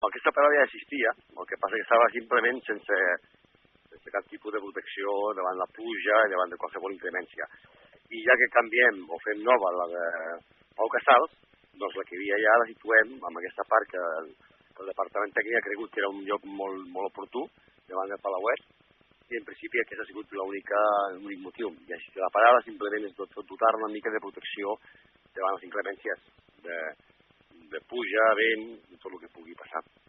Aquesta parada ja existia, el que passa que estava simplement sense cap tipus de protecció davant la pluja i davant de qualsevol incremència. I ja que canviem o fem nova la de Pau Casals, doncs la que hi havia ja la situem en aquesta part que el Departament Tècnic ha cregut que era un lloc molt oportú davant del Palauet, i en principi aquest ha sigut l'únic motiu. I així que la parada simplement és dotar una mica de protecció davant les incremències de pluja, vent i tot el que pugui passar.